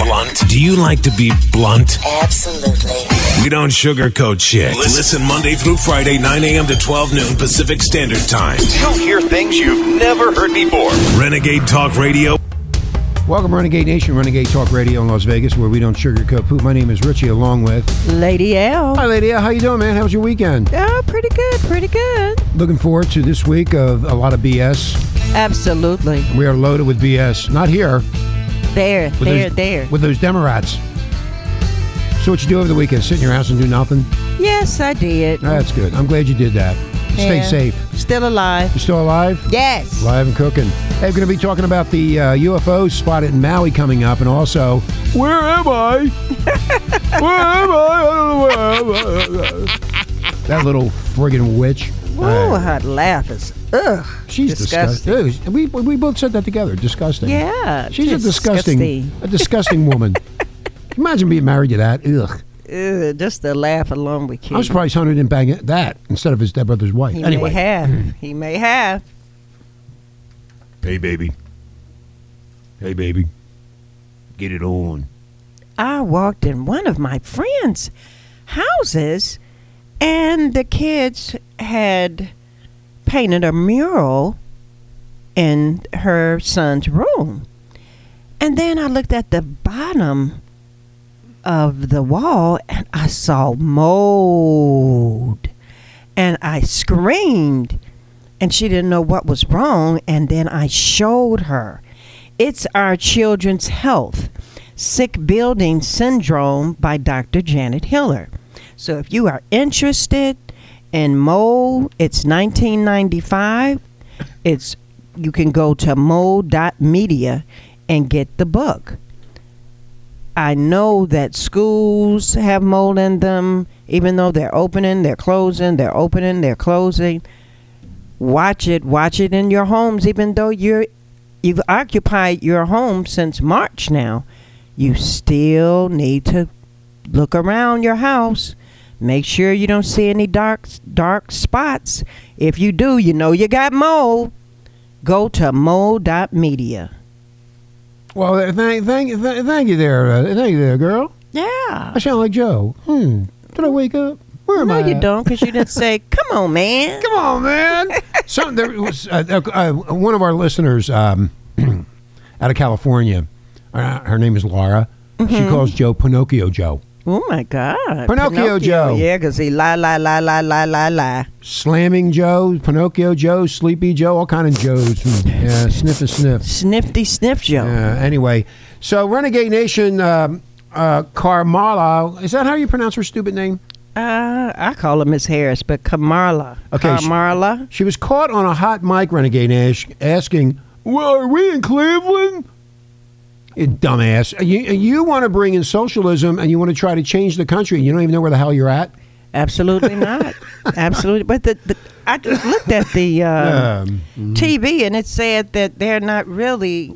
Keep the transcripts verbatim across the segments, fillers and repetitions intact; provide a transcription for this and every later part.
blunt? Do you like to be blunt? Absolutely. We don't sugarcoat shit. Listen Monday through Friday, nine a.m. to twelve noon Pacific Standard Time. You'll hear things you've never heard before. Renegade Talk Radio. Welcome, Renegade Nation, Renegade Talk Radio in Las Vegas, where we don't sugarcoat poop. My name is Richie, along with Lady L. Hi, Lady L. How you doing, man? How was your weekend? Oh, pretty good, pretty good. Looking forward to this week of a lot of B S. Absolutely. We are loaded with B S. Not here. There, with there, those, there. With those Democrats. So what you do over the weekend? Sit in your house and do nothing? Yes, I did. Oh, that's good. I'm glad you did that. Stay yeah. safe. Still alive. You still alive? Yes. Alive and cooking. Hey, we're going to be talking about the uh, U F Os spotted in Maui coming up, and also, where am I? Where am I? I don't know where am I? That little friggin' witch. Oh, uh, her laugh is, ugh. She's disgusting. disgusting. We, we both said that together. Disgusting. Yeah. She's a disgusting, disgusting. a disgusting woman. Imagine being married to that. Ugh. Ugh, just to laugh along with you. I'm surprised Hunter didn't bang that instead of his stepbrother's wife. He anyway. may have. He may have. Hey, baby. Hey, baby. Get it on. I walked in one of my friends' houses, and the kids had painted a mural in her son's room. And then I looked at the bottom of the wall, and I saw mold. And I screamed, and she didn't know what was wrong. And then I showed her. It's Our Children's Health, Sick Building Syndrome by Doctor Janet Hiller. So if you are interested in mold, it's nineteen ninety-five. It's you can go to mold dot media and get the book. I know that schools have mold in them, even though they're opening, they're closing, they're opening, they're closing. Watch it, watch it in your homes, even though you're you've occupied your home since March now. You still need to look around your house. Make sure you don't see any dark dark spots. If you do, you know you got mold. Go to mold dot media. Well, thank, thank, th- thank you there, uh, thank you there, girl. Yeah. I sound like Joe. Hmm. Did I wake up? Where am no, I? No, you at? don't, because you didn't say, "Come on, man." Come on, man. So there was uh, uh, uh, one of our listeners um, out of California. Uh, her name is Laura. Mm-hmm. She calls Joe Pinocchio Joe. Oh my God. Pinocchio, Pinocchio Joe. Yeah, because he lie, lie, lie, lie, lie, lie, lie. Slamming Joe, Pinocchio Joe, Sleepy Joe, all kind of Joes. Yeah, sniff and sniff. Snifty sniff Joe. Yeah, anyway, so Renegade Nation, um, uh, Carmala, is that how you pronounce her stupid name? Uh, I call her Miss Harris, but Kamarla. Okay, Kamarla. She, she was caught on a hot mic, Renegade Nash, asking, well, are we in Cleveland? You dumbass. You, you want to bring in socialism and you want to try to change the country and you don't even know where the hell you're at? Absolutely not. Absolutely. But the, the I just looked at the uh, um, mm-hmm. T V and it said that they're not really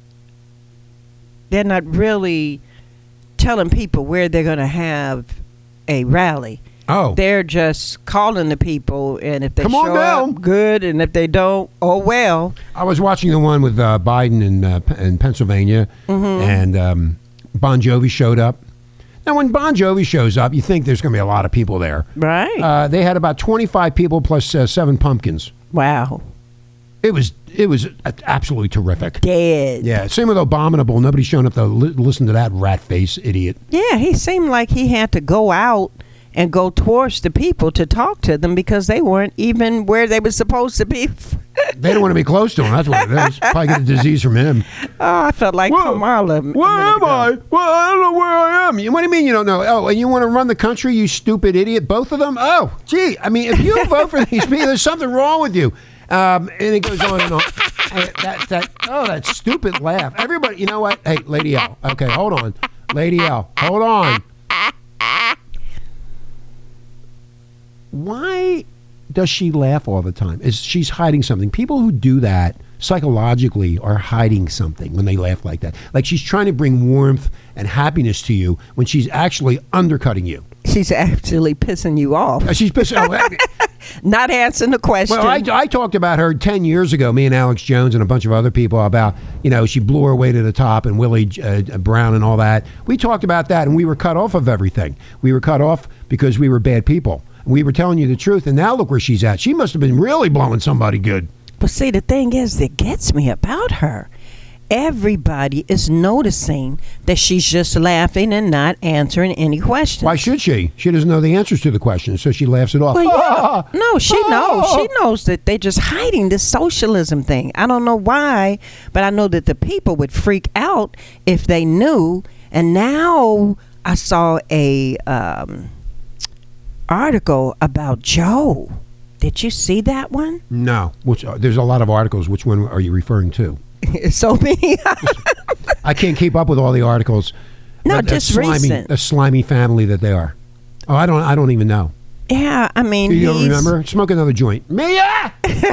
they're not really telling people where they're going to have a rally. Oh. They're just calling the people, and if they Come show up, good, and if they don't, oh well. I was watching the one with uh, Biden in, uh, in Pennsylvania, mm-hmm. and um, Bon Jovi showed up. Now, when Bon Jovi shows up, you think there's going to be a lot of people there. Right. Uh, they had about twenty-five people plus uh, seven pumpkins. Wow. It was it was absolutely terrific. Dead. Yeah, same with Abominable. Nobody's showing up to li- listen to that rat face idiot. Yeah, he seemed like he had to go out and go towards the people to talk to them because they weren't even where they were supposed to be. They don't want to be close to him. That's what it is. Probably get a disease from him. Oh, I felt like Kamala. Where am ago. I? Well, I don't know where I am. What do you mean you don't know? Oh, and you want to run the country, you stupid idiot? Both of them? Oh, gee. I mean, if you vote for these people, there's something wrong with you. Um, and it goes on and on. And that, that, oh, that stupid laugh. Everybody, you know what? Hey, Lady L. Okay, hold on. Lady L, hold on. Why does she laugh all the time? Is she's hiding something? People who do that psychologically are hiding something when they laugh like that. Like she's trying to bring warmth and happiness to you when she's actually undercutting you. She's actually pissing you off. Uh, She's pissing. Oh, Not answering the question. well, I, I talked about her ten years ago, me and Alex Jones and a bunch of other people, about, you know, she blew her way to the top, and Willie uh, Brown and all that. We talked about that, and we were cut off of everything. We were cut off because we were bad people. We were telling you the truth, and now look where she's at. She must have been really blowing somebody good. But see, the thing is that gets me about her. Everybody is noticing that she's just laughing and not answering any questions. Why should she? She doesn't know the answers to the questions, so she laughs it off. Well, yeah. No, she knows. She knows that they're just hiding this socialism thing. I don't know why, but I know that the people would freak out if they knew. And now I saw a um, article about Joe. Did you see that one? No. Which, uh, there's a lot of articles. Which one are you referring to? So many. I can't keep up with all the articles. No, That- that just slimy, recent. The slimy family that they are. Oh, I don't. I don't even know. Yeah, I mean, You don't he's- remember? Smoke another joint. Mia!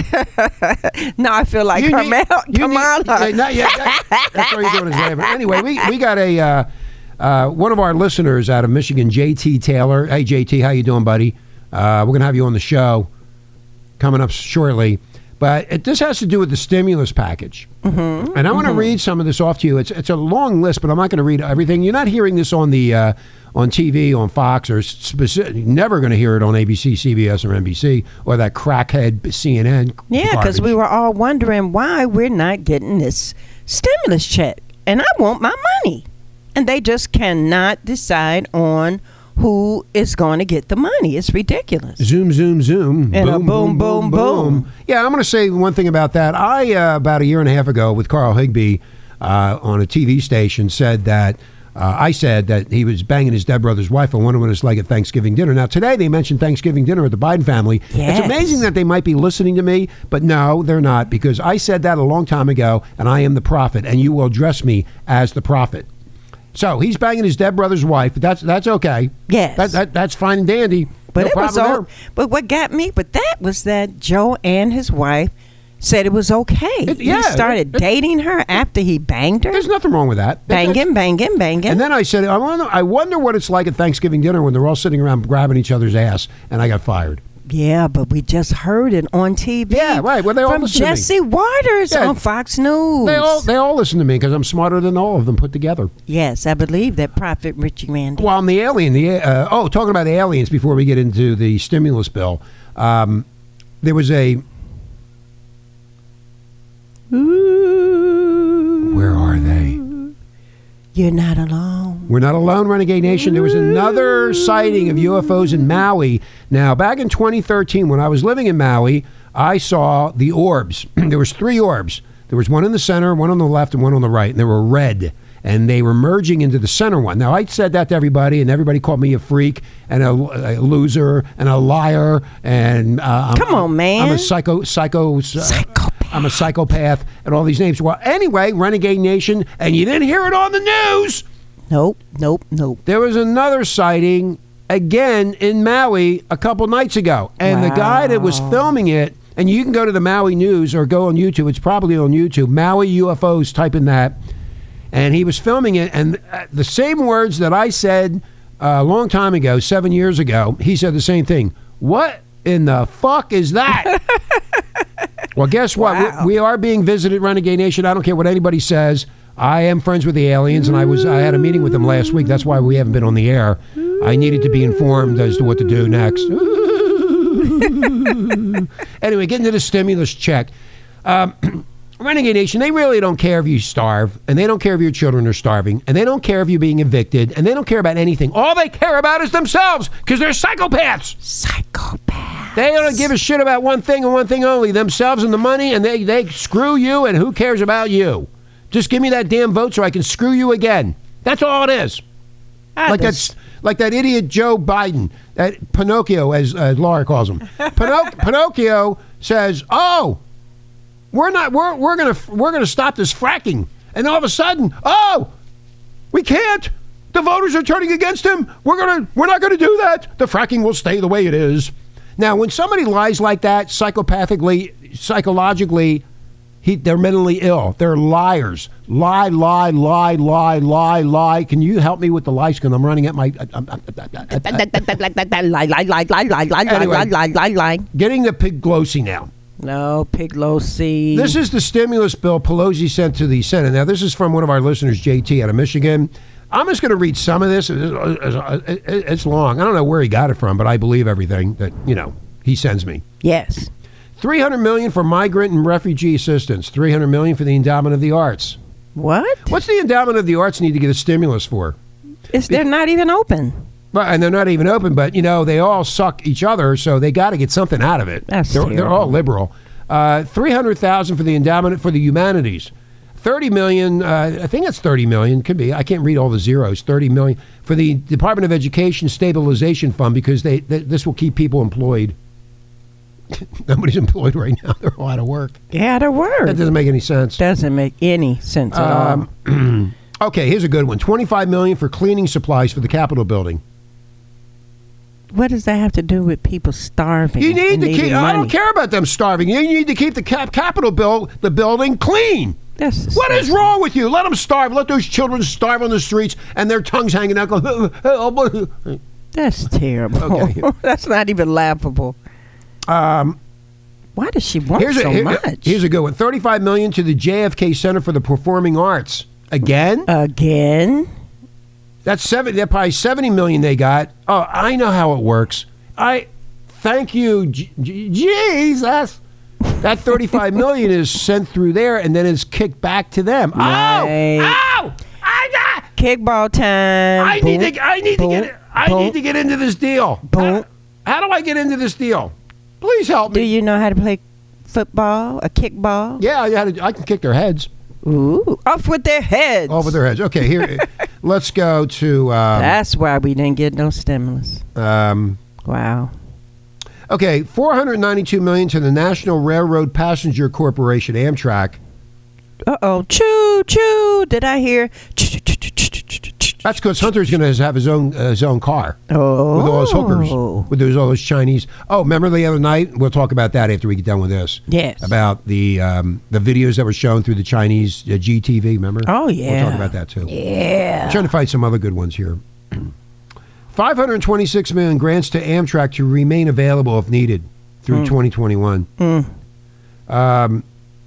No, I feel like You Kamala. need- you need- Kamala. yeah, not yet. That- that's all you're doing is laughing. Anyway, we, we got a uh, uh, one of our listeners out of Michigan, J T Taylor. Hey, J T, how you doing, buddy? Uh, we're gonna have you on the show coming up shortly. But it, this has to do with the stimulus package. Mm-hmm, and I want to mm-hmm. read some of this off to you. It's it's a long list, but I'm not going to read everything. You're not hearing this on the uh, on T V, on Fox, or specific, never going to hear it on A B C, C B S, or N B C, or that crackhead C N N. Yeah, because we were all wondering why we're not getting this stimulus check. And I want my money. And they just cannot decide on who is going to get the money. It's ridiculous. Zoom, zoom, zoom. And a boom, boom, boom. Yeah, I'm going to say one thing about that. I, uh, about a year and a half ago with Carl Higbee uh, on a T V station, said that, uh, I said that he was banging his dead brother's wife. I wonder what it's like at Thanksgiving dinner. Now, today they mentioned Thanksgiving dinner at the Biden family. Yes. It's amazing that they might be listening to me, but no, they're not, because I said that a long time ago, and I am the prophet, and you will address me as the prophet. So he's banging his dead brother's wife, but that's that's okay. Yes. That, that That's fine and dandy. But No it was problem all, there. but what got me with that was that Joe and his wife said it was okay. It- he yeah, started it- dating her after he banged her. There's nothing wrong with that. That's- Banging, banging, banging. And then I said, I wonder, I wonder what it's like at Thanksgiving dinner when they're all sitting around grabbing each other's ass, and I got fired. Yeah, but we just heard it on T V. Yeah, right. Well, they all from listen to me. Jesse Waters Yeah. on Fox News. They all they all listen to me because I'm smarter than all of them put together. Yes, I believe that Prophet Richie Randy. Well, I'm the alien. The uh, oh, talking about the aliens before we get into the stimulus bill. Um, there was a. Where are they? You're not alone. We're not alone, Renegade Nation. There was another sighting of U F Os in Maui. Now, back in twenty thirteen, when I was living in Maui, I saw the orbs. There was three orbs. There was one in the center, one on the left, and one on the right, and they were red. And they were merging into the center one. Now, I said that to everybody, and everybody called me a freak and a, a loser and a liar. And uh, I'm, Come on, man. I'm a psycho, psycho, Psychopath. I'm a psychopath, and all these names. Well, anyway, Renegade Nation, and you didn't hear it on the news. Nope, nope, nope. There was another sighting again in Maui a couple nights ago, and the guy that was filming it, and you can go to the Maui News or go on YouTube. It's probably on YouTube. Maui U F Os. Type in that, and he was filming it, and uh, the same words that I said uh, a long time ago, seven years ago. He said the same thing. What in the fuck is that? Well, guess what? Wow. We, we are being visited, Renegade Nation. I don't care what anybody says. I am friends with the aliens, and I was I had a meeting with them last week. That's why we haven't been on the air. I needed to be informed as to what to do next. Anyway, getting to the stimulus check. Um, Renegade Nation, they really don't care if you starve, and they don't care if your children are starving, and they don't care if you're being evicted, and they don't care about anything. All they care about is themselves, because they're psychopaths. Psychopath. They don't give a shit about one thing and one thing only, themselves and the money, and they, they screw you, and who cares about you? Just give me that damn vote so I can screw you again. That's all it is. I Like just- that's like that idiot Joe Biden, that Pinocchio, as uh, Laura calls him. Pinoc- Pinocchio says, "Oh, we're not. We're we're gonna we're gonna stop this fracking," and all of a sudden, oh, we can't. The voters are turning against him. We're gonna we're not gonna do that. The fracking will stay the way it is. Now, when somebody lies like that, psychopathically, psychologically, He, they're mentally ill. They're liars. Lie, lie, lie, lie, lie, lie. Can you help me with the lies? Because I'm running at my. Uh, uh, uh, uh, uh, uh, Lie, lie, lie, lie, lie, lie, Anyway. lie, lie, lie, lie. getting the Piglosi now. No, Piglosi. This is the stimulus bill Pelosi sent to the Senate. Now, this is from one of our listeners, J T, out of Michigan. I'm just going to read some of this. It's long. I don't know where he got it from, but I believe everything that, you know, he sends me. Yes. three hundred million dollars for migrant and refugee assistance. three hundred million dollars for the endowment of the arts. What? What's the endowment of the arts need to get a stimulus for? It's, they're not even open. Well, and they're not even open, but, you know, they all suck each other, so they got to get something out of it. That's they're, they're all liberal. Uh, three hundred thousand dollars for the endowment for the humanities. thirty million dollars, uh, I think it's thirty million dollars, could be. I can't read all the zeros. thirty million dollars for the Department of Education Stabilization Fund, because they, they this will keep people employed. Nobody's employed right now. They're all out of work. Yeah, to work. That doesn't make any sense. Doesn't make any sense at Um, all. Okay, here's a good one. twenty-five million dollars for cleaning supplies for the Capitol building. What does that have to do with people starving? You need and to needing keep. I don't money? care about them starving. You need to keep the cap, Capitol bill, the building clean. That's What is wrong with you? Let them starve. Let those children starve on the streets and their tongues hanging out. Going, That's terrible. Okay. That's not even laughable. um, Why does she want here's so a here- much? here's a good one. Thirty-five million dollars to the J F K Center for the Performing Arts. Again, Again? that's seven. That's probably seventy million they got. Oh, I know how it works. I thank you, J- J- Jesus. That thirty-five million is sent through there and then is kicked back to them. Right. Ow! Ow! I got. Kickball time. I Boom, need to. I need to boom, get. I boom. need to get into this deal. Boom. How, how do I get into this deal? Please help Do me. you know how to play football? A kickball? Yeah, yeah. I can kick their heads. Ooh. Off with their heads. Off with their heads. Okay, here. Let's go to. Um, That's why we didn't get no stimulus. um, Wow. okay, four hundred ninety-two million dollars to the National Railroad Passenger Corporation, Amtrak. Uh-oh. Choo, choo. Did I hear? Choo, choo, choo, choo, choo, choo, choo, choo. That's because Hunter's going to have his own uh, his own car Oh. with all those hookers, with those all those Chinese. Oh, remember the other night? We'll talk about that after we get done with this. Yes. About the um, the videos that were shown through the Chinese uh, G T V. Remember? Oh, yeah. We'll talk about that too. Yeah. I'm trying to find some other good ones here. five hundred twenty-six million grants to Amtrak to remain available if needed through twenty twenty-one. Mm. Um,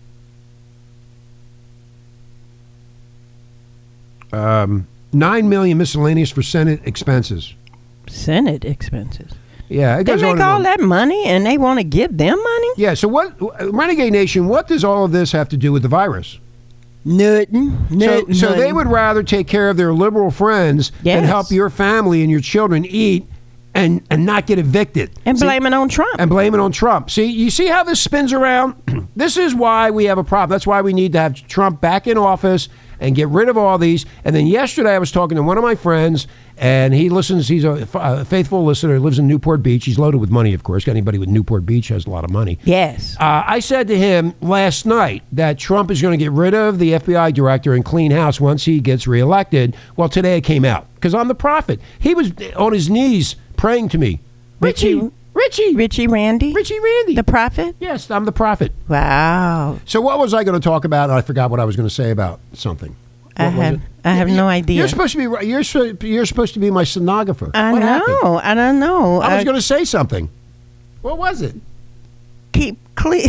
um, nine million miscellaneous for Senate expenses. Senate expenses. Yeah, it They goes on make and all on. that money and they want to give them money? Yeah. So what, Renegade Nation? What does all of this have to do with the virus? Nothing. So, Nothing. so they honey. would rather take care of their liberal friends Yes. and help your family and your children eat and and not get evicted. And See? blame it on Trump. And blame it on Trump. See, you see how this spins around? This is why we have a problem. That's why we need to have Trump back in office and get rid of all these. And then yesterday I was talking to one of my friends, and he listens. He's a, a faithful listener. He lives in Newport Beach. He's loaded with money, of course. Anybody with Newport Beach has a lot of money. Yes. Uh, I said to him last night that Trump is going to get rid of the F B I director and clean house once he gets reelected. Well, today it came out because I'm the prophet. He was on his knees praying to me. Richie, Richie- Richie, Richie Randy? Richie Randy. The prophet? Yes, I'm the prophet. Wow. So what was I going to talk about? I forgot what I was going to say about something. I What was have it? I have no idea. You're supposed to be you're sp- you're supposed to be my stenographer. I What know. happened? I don't know. I was Uh, going to say something. What was it? keep clear.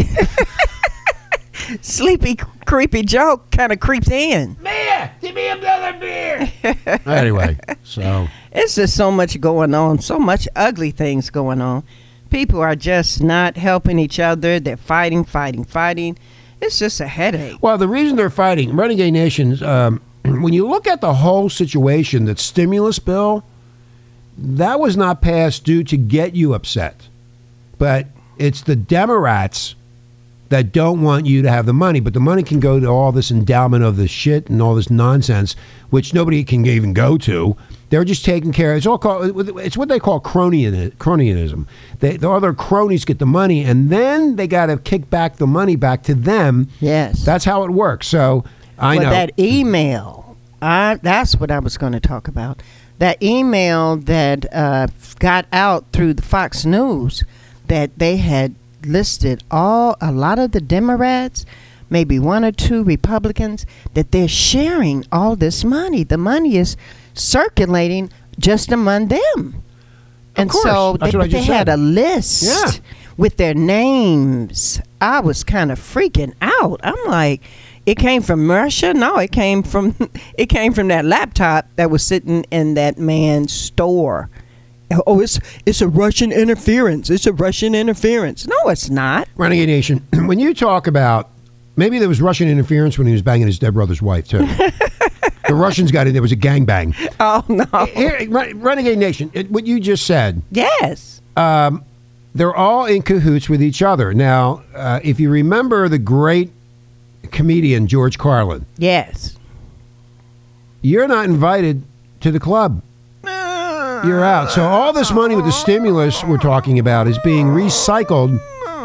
Sleepy, creepy Joe kind of creeps in. Beer! Give me another beer! Anyway, so... It's just so much going on, so much ugly things going on. People are just not helping each other. They're fighting, fighting, fighting. It's just a headache. Well, the reason they're fighting, Renegade Nations, um, when you look at the whole situation, that stimulus bill, that was not passed due to get you upset. But it's the Democrats that don't want you to have the money. But the money can go to all this endowment of the shit and all this nonsense, which nobody can even go to. They're just taking care of. It's all called. It's what they call cronyism. Cronyism. They, the other cronies get the money, and then they got to kick back the money back to them. Yes. That's how it works. So I But know. that email, I, that's what I was going to talk about. That email that uh, got out through the Fox News that they had listed all a lot of the Democrats maybe one or two Republicans, that they're sharing all this money. The money is circulating just among them. And course. so That's they, what I they just had said. a list Yeah. with their names. I was kind of freaking out. I'm like, it came from Russia? No, it came from it came from that laptop that was sitting in that man's store. Oh, it's it's a Russian interference. It's a Russian interference. No, it's not. Renegade Nation, when you talk about, maybe there was Russian interference when he was banging his dead brother's wife, too. The Russians got in. There was a gangbang. Oh, no. Here, Renegade Nation, it, what you just said, Yes. um, they're all in cahoots with each other. Now, uh, if you remember the great comedian George Carlin, Yes. you're not invited to the club. You're out. So all this money with the stimulus we're talking about is being recycled.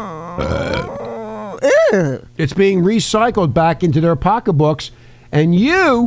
Ew. It's being recycled back into their pocketbooks, and you,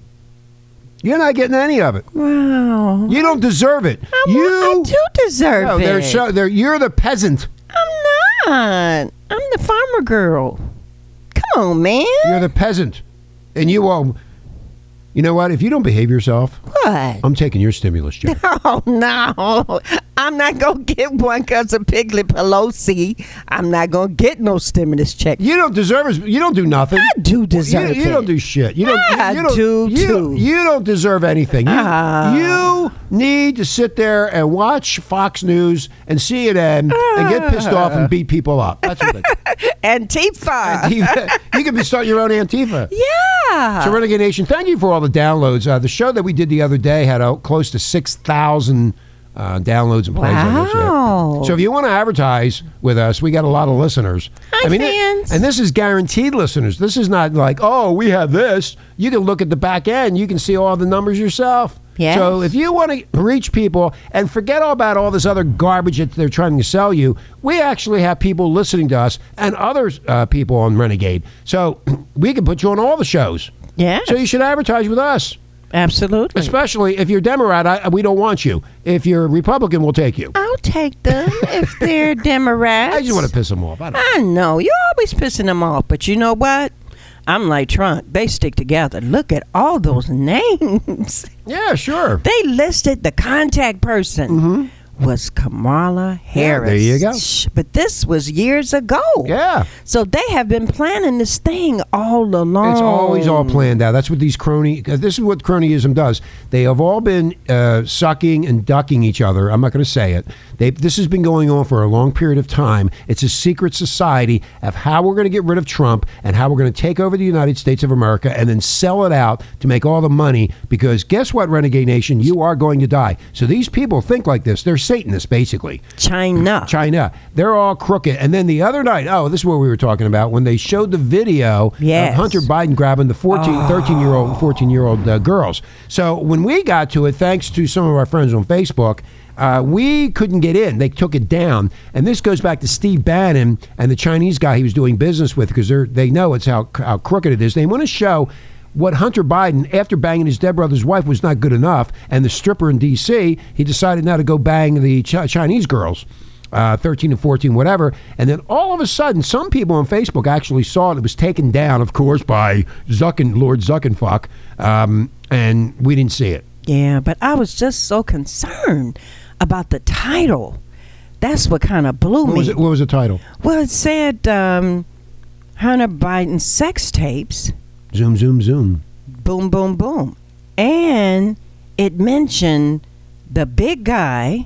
you're not getting any of it. Wow. You don't deserve it. I, you I do deserve no, it. they're so, they're, you're the peasant. I'm not. I'm the farmer girl. Come on, man. You're the peasant, and you all. You know what? If you don't behave yourself, What? I'm taking your stimulus check. Oh, no. I'm not going to get one because of Piglet Pelosi. I'm not going to get no stimulus check. You don't deserve it. You don't do nothing. I do deserve you, you it. don't do shit. You don't. I you don't, do, you, too. You don't deserve anything. You, Ah. you need to sit there and watch Fox News and C N N and get pissed off and beat people up. That's what it is. Antifa. Antifa. You can be starting your own Antifa. Yeah. So, Renegade Nation, thank you for all the downloads. Uh, the show that we did the other day had uh, close to six thousand uh, downloads and plays. on this, yeah. Wow. So if you want to advertise with us, we got a lot of listeners. Hi, I mean, fans. It, and this is guaranteed listeners. This is not like, oh, we have this. You can look at the back end. You can see all the numbers yourself. Yes. So if you want to reach people and forget all about all this other garbage that they're trying to sell you, we actually have people listening to us and other uh, people on Renegade. So we can put you on all the shows. Yeah. So you should advertise with us. Absolutely. Especially if you're Democrat, I, we don't want you. If you're Republican, we'll take you. I'll take them if they're Democrats. I just want to piss them off. I don't I know. You're always pissing them off. But you know what? I'm like Trump. They stick together. Look at all those names. Yeah, sure. They listed the contact person was Kamala Harris. there you go. Shh, But this was years ago. Yeah. So they have been planning this thing all along. It's always all planned out. That's what these crony. Uh, this is what cronyism does. They have all been uh, sucking and ducking each other. I'm not going to say it. They. This has been going on for a long period of time. It's a secret society of how we're going to get rid of Trump and how we're going to take over the United States of America and then sell it out to make all the money. Because guess what, Renegade Nation, you are going to die. So these people think like this. They're Satanists, basically. China. China. They're all crooked. And then the other night, oh, this is what we were talking about, when they showed the video Yes. of Hunter Biden grabbing the fourteen, thirteen-year-old, fourteen-year-old uh, girls. So when we got to it, thanks to some of our friends on Facebook, uh, we couldn't get in. They took it down. And this goes back to Steve Bannon and the Chinese guy he was doing business with, because they know it's how, how crooked it is. They want to show what Hunter Biden, after banging his dead brother's wife, was not good enough, and the stripper in D C, he decided now to go bang the Ch- Chinese girls, uh, thirteen and fourteen, whatever. And then all of a sudden, some people on Facebook actually saw it. It was taken down, of course, by Zucken, Lord Zuckenfuck, um, and we didn't see it. Yeah, but I was just so concerned about the title. That's what kind of blew What me. was, it, what was the title? Well, it said um, Hunter Biden sex tapes. Zoom, zoom, zoom. Boom, boom, boom. And it mentioned the big guy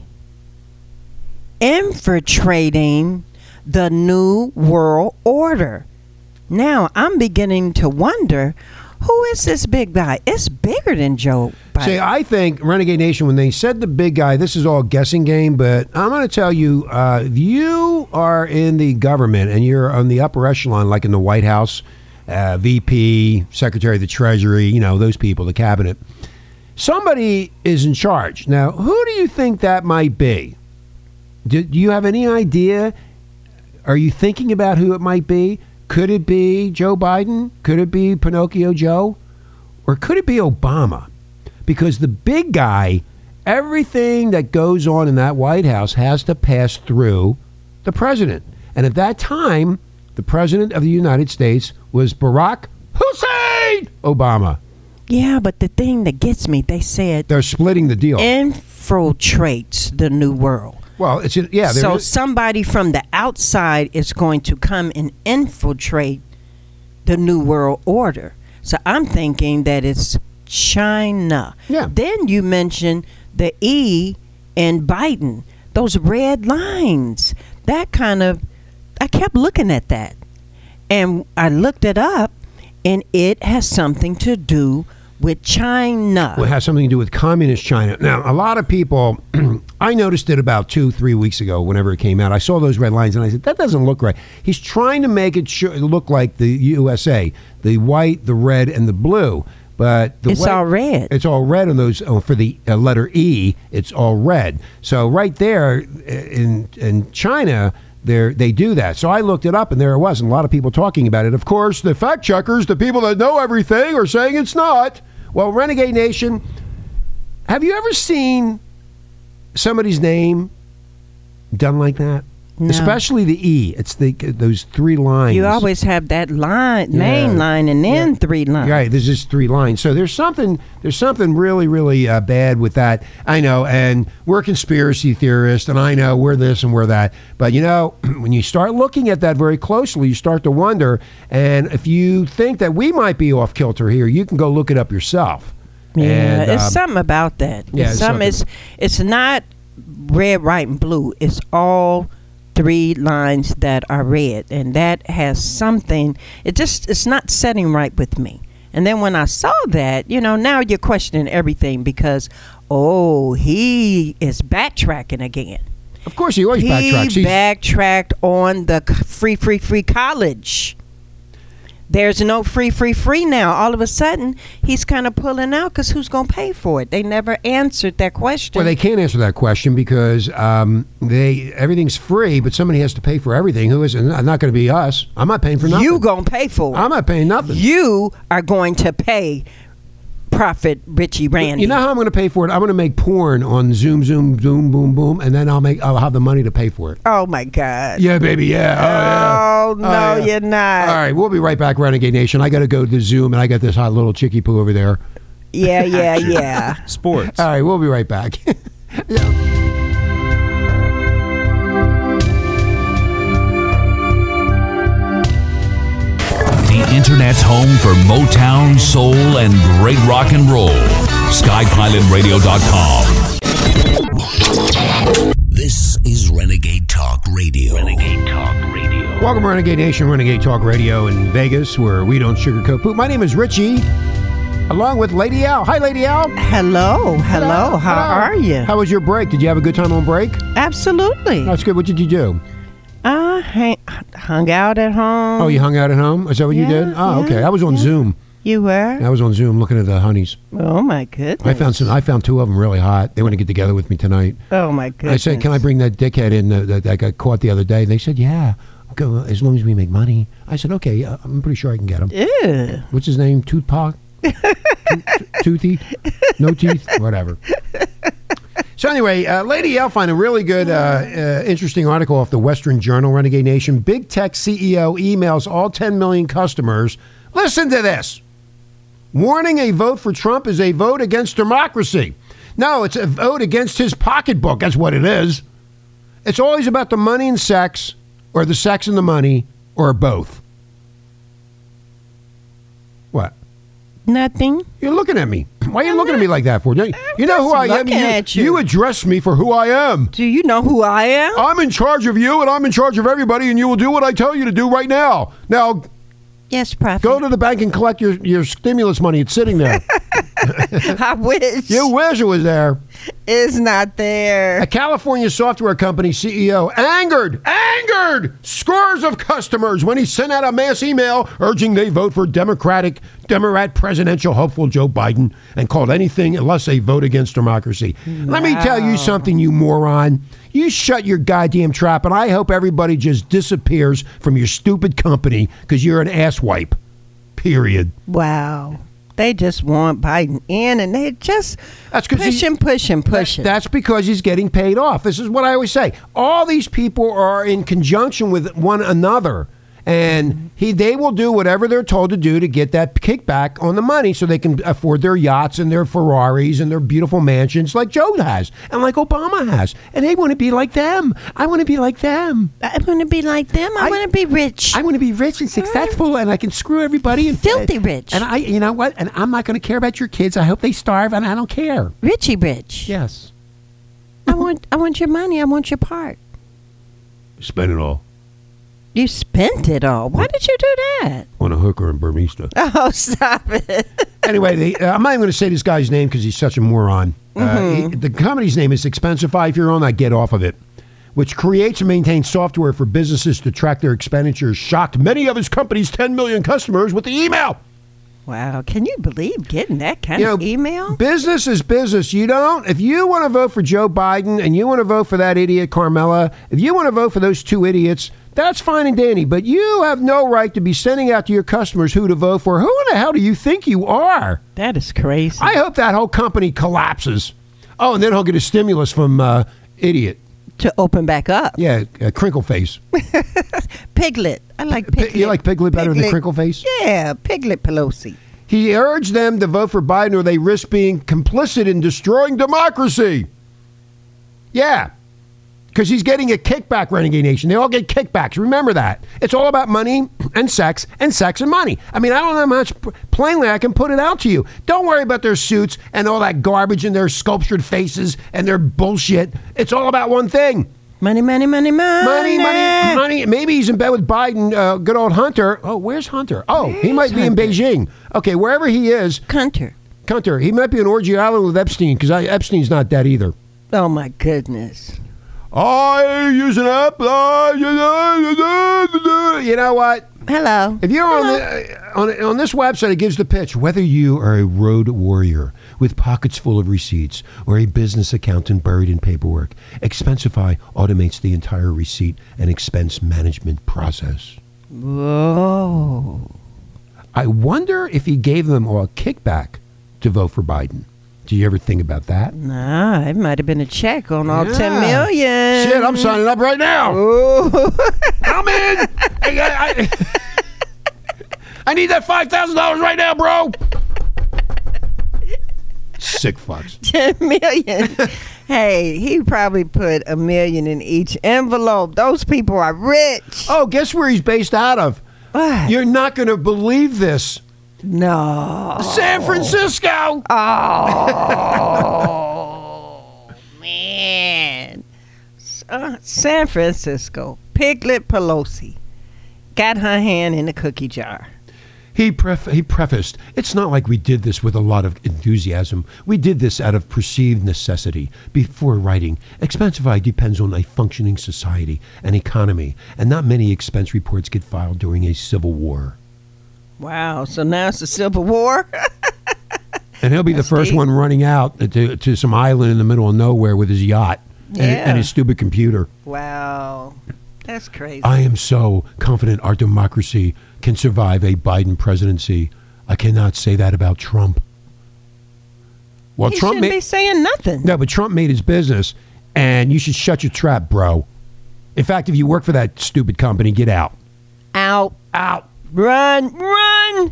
infiltrating the New World Order. Now, I'm beginning to wonder, who is this big guy? It's bigger than Joe Biden. See, I think Renegade Nation, when they said the big guy, this is all a guessing game, but I'm going to tell you, uh, if you are in the government and you're on the upper echelon, like in the White House, uh, V P, Secretary of the Treasury, you know, those people, the cabinet, somebody is in charge. Now, who do you think that might be? Do, do you have any idea? Are you thinking about who it might be? Could it be Joe Biden? Could it be Pinocchio Joe? Or could it be Obama? Because the big guy, everything that goes on in that White House has to pass through the president. And at that time, the president of the United States was Barack Hussein Obama. Yeah, but the thing that gets me, they said They're splitting the deal. infiltrates the new world. Well, it's yeah. there So is- somebody from the outside is going to come and infiltrate the new world order. So I'm thinking that it's China. Yeah. Then you mentioned the E in Biden. Those red lines. That kind of, I kept looking at that. And I looked it up, and it has something to do with China. Well, it has something to do with communist China. Now, a lot of people, I noticed it about two, three weeks ago, whenever it came out. I saw those red lines, and I said, that doesn't look right. He's trying to make it sh- look like the U S A, the white, the red, and the blue. But the It's white- all red. It's all red on those. Oh, for the uh, letter E, it's all red. So right there in in China, There, they do that. So I looked it up, and there it was, and a lot of people talking about it. Of course, the fact checkers, the people that know everything, are saying it's not. Well, Renegade Nation, have you ever seen somebody's name done like that? No. Especially the E. It's the those three lines. You always have that line, Yeah. main line, and then Yeah. three lines. Right, there's just three lines. So there's something there's something really, really uh, bad with that. I know, and we're conspiracy theorists, and I know we're this and we're that. But, you know, when you start looking at that very closely, you start to wonder. And if you think that we might be off kilter here, you can go look it up yourself. Yeah, And, it's um, something about that. yeah, it's it's something. something. It's, it's not red, white, and blue. It's all three lines that are red, and that has something. It just it's not setting right with me. And then when I saw that, you know, now you're questioning everything because, oh, he is backtracking again. Of course, he always He backtracks. He's- backtracked on the c- free, free, free college. There's no free, free, free now. All of a sudden, he's kind of pulling out because who's going to pay for it? They never answered that question. Well, they can't answer that question because um, they everything's free, but somebody has to pay for everything. Who is it? Not going to be us. I'm not paying for nothing. You going to pay for it. I'm not paying nothing. You are going to pay Prophet Richie Randy. You know how I'm going to pay for it? I'm going to make porn on Zoom, Zoom, Zoom, Boom, Boom, and then I'll make I'll have the money to pay for it. Oh, my God. Yeah, baby, yeah. Oh, yeah. Oh, no, yeah. you're not. All right, we'll be right back, Renegade Nation. I got to go to Zoom, and I got this hot little chickie poo over there. Yeah, yeah, yeah. Sports. All right, we'll be right back. The Internet's home for Motown, soul, and great rock and roll. sky pilot radio dot com. This is Renegade Talk Radio. Renegade Talk Radio. Welcome to Renegade Nation, Renegade Talk Radio in Vegas, where we don't sugarcoat poop. My name is Richie, along with Lady Al. Hi, Lady Al. Hello, hello. How Hello. are you? How was your break? Did you have a good time on break? Absolutely. That's good. What did you do? I hang, hung out at home. Oh, you hung out at home? Is that what you Yeah, did? Oh, yeah, okay. I was on yeah. Zoom. You were? I was on Zoom looking at the honeys. Oh, my goodness. I found some. I found two of them really hot. They want to get together with me tonight. Oh, my goodness. I said, "Can I bring that dickhead in uh, that, that got caught the other day?" And they said, "Yeah, go as long as we make money." I said, "Okay, uh, I'm pretty sure I can get him." Ew. What's his name? Toothpaw? Toot- Toothy? No teeth? Whatever. So anyway, uh, Lady L found a really good, uh, uh, interesting article off the Western Journal, Renegade Nation. Big Tech C E O emails all ten million customers. Listen to this. Warning a vote for Trump is a vote against democracy. No, it's a vote against his pocketbook. That's what it is. It's always about the money and sex, or the sex and the money, or both. What? Nothing. You're looking at me. Why are you looking at me like that for? You you know who I am. looking You, at you. you address me for who I am. Do you know who I am? I'm in charge of you, and I'm in charge of everybody, and you will do what I tell you to do right now. Now, Yes, Prophet. go to the bank and collect your, your stimulus money. It's sitting there. I wish. You wish it was there. It's not there. A California software company C E O angered, angered scores of customers when he sent out a mass email urging they vote for Democratic, Democrat presidential hopeful Joe Biden and called anything unless they vote against democracy. Let me tell you something, you moron. You shut your goddamn trap, and I hope everybody just disappears from your stupid company because you're an asswipe. Period. Wow. They just want Biden in, and they just That's 'cause push he- him, push him, push him. That's because he's getting paid off. This is what I always say. All these people are in conjunction with one another. And he, they will do whatever they're told to do to get that kickback on the money so they can afford their yachts and their Ferraris and their beautiful mansions like Joe has and like Obama has. And they want to be like them. I want to be like them. I want to be like them. I, I- want to be rich. I want to be rich and successful, and I can screw everybody. And, Filthy rich. And I, you know what? And I'm not going to care about your kids. I hope they starve, and I don't care. Richie rich. Yes. I want I want your money. I want your part. Spend it all You spent it all. Why did you do that? on a hooker in Burmista. Oh, stop it. Anyway, the, uh, I'm not even going to say this guy's name because he's such a moron. Uh, he, the company's name is Expensify. If you're on that, get off of it. Which creates and maintains software for businesses to track their expenditures. Shocked many of his company's ten million customers with the email. Wow. Can you believe getting that kind You of know, email? Business is business. You don't, if you want to vote for Joe Biden and you want to vote for that idiot Carmella, if you want to vote for those two idiots, that's fine and dandy. But you have no right to be sending out to your customers who to vote for. Who in the hell do you think you are? That is crazy. I hope that whole company collapses. Oh, and then he'll get a stimulus from uh, idiot. to open back up. Yeah, uh, Crinkle Face. Piglet. I like Pi- Piglet. you like Piglet better than Piglet. Crinkle Face? Yeah, Piglet Pelosi. He urged them to vote for Biden or they risk being complicit in destroying democracy. Yeah, because he's getting a kickback, Renegade Nation. They all get kickbacks. Remember that. It's all about money and sex and sex and money. I mean, I don't know how much plainly I can put it out to you. Don't worry about their suits and all that garbage and their sculptured faces and their bullshit. It's all about one thing. Money, money, money, money. Money, money, money. Maybe he's in bed with Biden, uh, good old Hunter. Oh, where's Hunter? Oh, he might be in Beijing. Okay, wherever he is, Hunter. Hunter, he might be in Orgy Island with Epstein, because Epstein's not dead either. Oh, my goodness. I use an app. You know what? Hello. If you're on, the, on on this website, it gives the pitch. Whether you are a road warrior with pockets full of receipts or a business accountant buried in paperwork, Expensify automates the entire receipt and expense management process. Whoa. I wonder if he gave them all a kickback to vote for Biden. Do you ever think about that? Nah, it might have been a check on all Yeah. ten million. Shit, I'm signing up right now. Ooh. I'm in. Hey, I, I, I need that five thousand dollars right now, bro. Sick fucks. ten million. Hey, he probably put a million in each envelope. Those people are rich. Oh, guess where he's based out of? What? You're not going to believe this. No. San Francisco. Oh, man. Uh, San Francisco. Piglet Pelosi got her hand in the cookie jar. He pref- he prefaced, it's not like we did this with a lot of enthusiasm. We did this out of perceived necessity. Before writing, Expensify depends on a functioning society and economy, and not many expense reports get filed during a civil war. Wow. So now it's the Civil War? And he'll be the first deep. one running out to, to some island in the middle of nowhere with his yacht and, Yeah. and his stupid computer. Wow. That's crazy. I am so confident our democracy can survive a Biden presidency. I cannot say that about Trump. Well, he Trump shouldn't made be saying nothing. no, but Trump made his business, and you should shut your trap, bro. In fact, if you work for that stupid company, get out. Out. Out. Run. Run.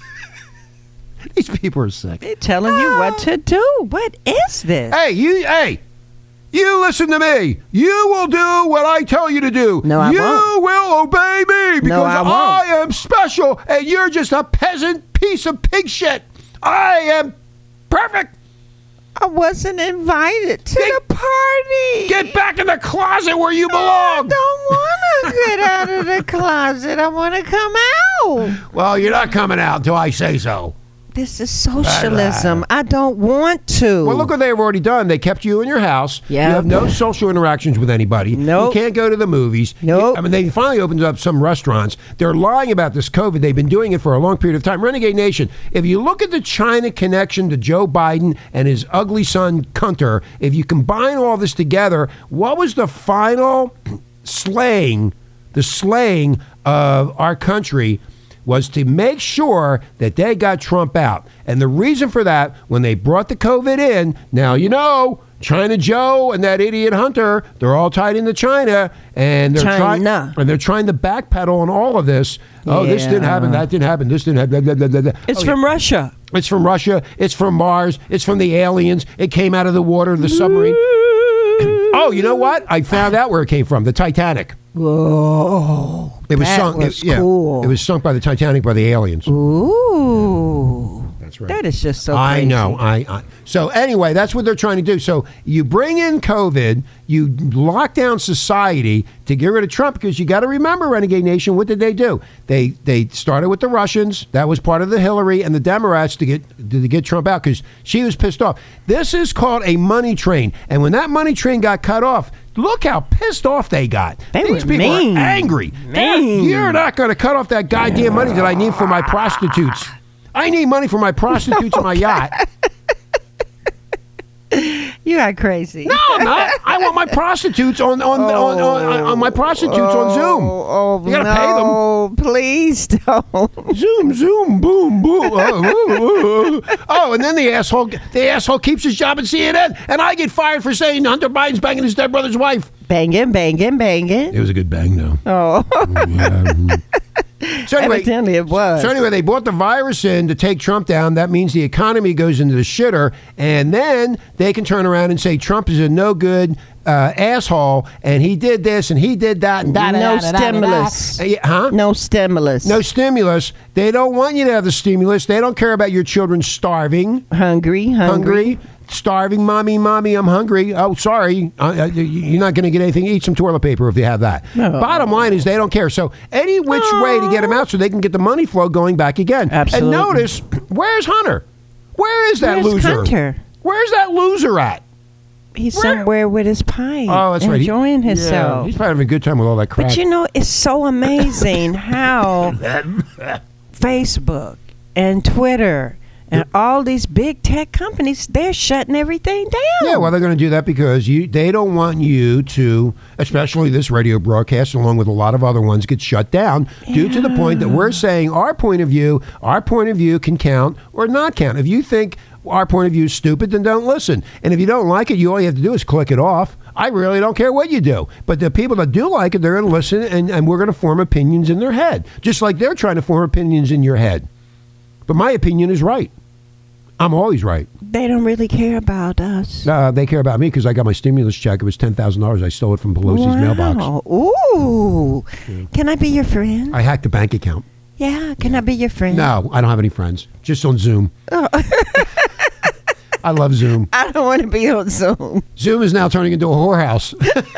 These people are sick. They're telling you what to do. What is this? Hey, you. Hey, you listen to me. You will do what I tell you to do. No, I you won't. will obey me because I won't. I am special, and you're just a peasant piece of pig shit. I am perfect. I wasn't invited to Get- the party. Get back in the closet where you I belong. don't want to get out of the closet. I want to come out. Well, you're not coming out until I say so. This is socialism. I don't want to. Well, look what they've already done. They kept you in your house. Yeah. You have no social interactions with anybody. Nope. You can't go to the movies. Nope. I mean, they finally opened up some restaurants. They're lying about this COVID. They've been doing it for a long period of time. Renegade Nation, if you look at the China connection to Joe Biden and his ugly son, Hunter, if you combine all this together, what was the final slaying, the slaying of our country was to make sure that they got Trump out. And the reason for that, when they brought the COVID in, now you know, China Joe and that idiot Hunter, they're all tied into China, and they're trying China. and they're trying to backpedal on all of this. Oh, this didn't Yeah. happen, that didn't happen, this didn't happen. Blah, blah, blah, blah. It's Oh, from yeah. Russia. It's from Russia. It's from Mars. It's from the aliens. It came out of the water, the submarine. Oh, you know what? I found out where it came from. The Titanic. Whoa. It was that sunk. Was it, yeah, cool. it was sunk by the Titanic by the aliens. Ooh. That's right. That is just so I crazy. know. I, I so anyway, that's what they're trying to do. So you bring in COVID, you lock down society to get rid of Trump, because you got to remember, Renegade Nation, what did they do? They they started with the Russians. That was part of the Hillary and the Democrats to get to get Trump out, because she was pissed off. This is called a money train, and when that money train got cut off, look how pissed off they got. They These were people mean. are angry. They're- Mean. You're not going to cut off that goddamn money that I need for my prostitutes. I need money for my prostitutes and my yacht. You are crazy. No, I'm not. I want my prostitutes on on, on, on, on my prostitutes on Zoom. Oh, You gotta no, please don't. Zoom, zoom, boom, boom. Oh, oh, and then the asshole, the asshole keeps his job at C N N, and I get fired for saying Hunter Biden's banging his dead brother's wife. Banging, banging, banging. It was a good bang, though. Oh, So anyway, evidently it was. So anyway, they brought the virus in to take Trump down. That means the economy goes into the shitter, and then they can turn around and say Trump is a no good uh, asshole, and he did this and he did that and da, da, No da, da, da, da, stimulus. da. Uh, yeah, huh? No stimulus. No stimulus. They don't want you to have the stimulus. They don't care about your children starving, Hungry, hungry. hungry, starving. Mommy, mommy, I'm hungry. Oh, sorry. Uh, uh, you're not going to get anything. Eat some toilet paper if you have that. No. Bottom line is they don't care. So any which way to get them out so they can get the money flow going back again. Absolutely. And notice, where's Hunter? Where is that Where's loser? Hunter? Where's that loser at? He's Where- somewhere with his pipe. Oh, that's right. He- Enjoying Yeah, himself. he's probably having a good time with all that crap. But you know, it's so amazing how Facebook and Twitter and all these big tech companies, they're shutting everything down. Yeah, well, they're going to do that because you they don't want you to, especially this radio broadcast, along with a lot of other ones, get shut down due to the point that we're saying our point of view, our point of view can count or not count. If you think our point of view is stupid, then don't listen. And if you don't like it, you all you have to do is click it off. I really don't care what you do. But the people that do like it, they're going to listen, and, and we're going to form opinions in their head, just like they're trying to form opinions in your head. But my opinion is right. I'm always right. They don't really care about us. Uh, they care about me because I got my stimulus check. It was ten thousand dollars. I stole it from Pelosi's mailbox. Wow. Ooh. Can I be your friend? I hacked a bank account. Yeah. Can I be your friend? No, I don't have any friends. Just on Zoom. I love Zoom. I don't want to be on Zoom. Zoom is now turning into a whorehouse.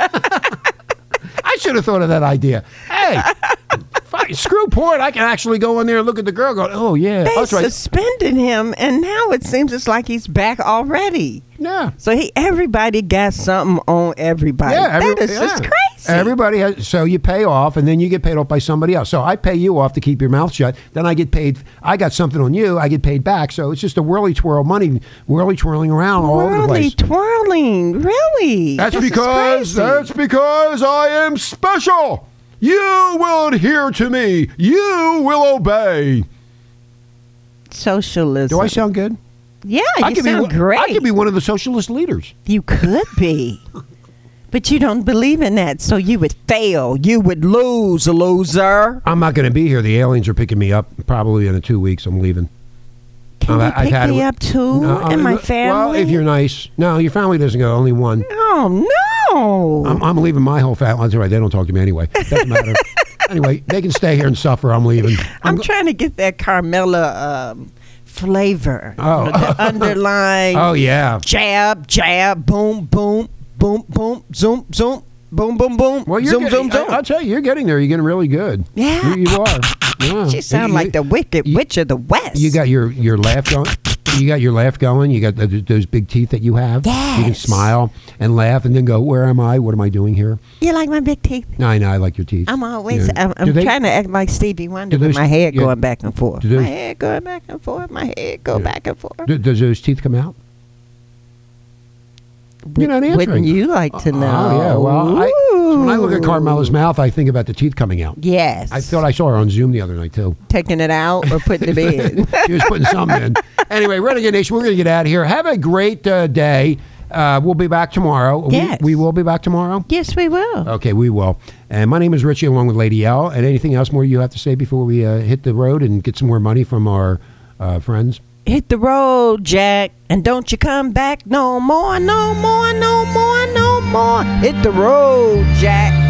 I should have thought of that idea. Hey, fine, screw porn. I can actually go in there and look at the girl going, oh, yeah. They That's right. suspended him, and now it seems it's like he's back already. Yeah. So he, everybody got something on everybody. Yeah, every- that is just yeah. crazy. Everybody has, so you pay off, and then you get paid off by somebody else. So I pay you off to keep your mouth shut. Then I get paid. I got something on you. I get paid back. So it's just a whirly twirl money, whirly twirling around all over the Whirly place. twirling, really? That's This is because crazy. that's because I am special. You will adhere to me. You will obey. Socialism. Do I sound good? Yeah, I you could sound be, great. I could be one of the socialist leaders. You could be. But you don't believe in that, so you would fail. You would lose, loser. I'm not going to be here. The aliens are picking me up probably in two weeks. I'm leaving. Can Uh, you I've pick had it me with- up too? No, and uh, my Well, family? if you're nice. No, your family doesn't go. Only one. Oh, no. I'm, I'm leaving my whole family. That's all right. They don't talk to me anyway. Doesn't matter. Anyway, they can stay here and suffer. I'm leaving. I'm go- trying to get that Carmella um, flavor. Oh. The underlying Oh, yeah. jab, jab, boom, boom, boom, boom, zoom, zoom, boom, boom, boom, Well, you're zoom, getting, zoom, zoom. I, will tell you, you're getting there. You're getting really good. Yeah. You, you are. Yeah. She sound You- like the wicked you- witch of the West. You got your, your laugh going. You got your laugh going. You got the, those big teeth that you have. You can Yes. smile and laugh and then go, where am I? What am I doing here? You like my big teeth? No, I know. I like your teeth. I'm always, Yeah. I'm, Do I'm they- trying to act like Stevie Wonder do with those- my head yeah. going back and forth. Do those- my head going back and forth. My head go Yeah. back and forth. Do, does those teeth come out? You're not answering. Wouldn't you like to know? Oh, yeah. Well, I, so when I look at Ooh. Carmela's mouth, I think about the teeth coming out. Yes. I thought I saw her on Zoom the other night, too. Taking it out or putting it in. She was putting something in. Anyway, Renegade Nation, we're going to get out of here. Have a great uh, day. Uh, we'll be back tomorrow. Yes. We, we will be back tomorrow? Yes, we will. Okay, we will. And my name is Richie, along with Lady L. And anything else more you have to say before we uh, hit the road and get some more money from our uh, friends? Hit the road, Jack, and don't you come back no more, no more, no more, no more. Hit the road, Jack.